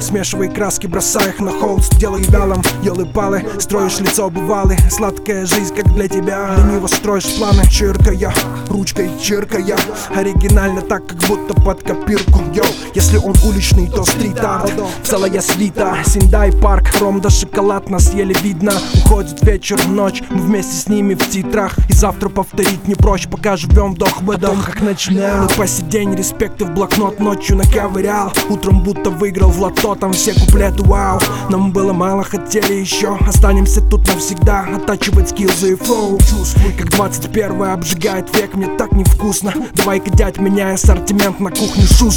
смешивай краски, бросай их на холст. Делай вялым, елы-палы, строишь лицо бывалый. Сладкая жизнь, как для тебя, лениво строишь планы. Чиркая, ручкой чиркая, оригинально так, как будто под копирку. Йоу, если он уличный, то стрит-арт. Целая свита, Синдай парк, ром да шоколад, нас еле видно. Уходит вечер, ночь, мы вместе с ними в титрах. И завтра повторить не проще, пока живем вдох в том, как начинаем. Мы по сей день респекты в блокнот ночью наковырял. Утром будто выиграл в лото, там все куплеты вау. Нам было мало, хотели еще, останемся тут навсегда. Оттачивать скиллзы и флоу. Чувствуй, как 21 обжигает век, мне так невкусно. Давай-ка, дядь, меняй ассортимент на кухне шустро.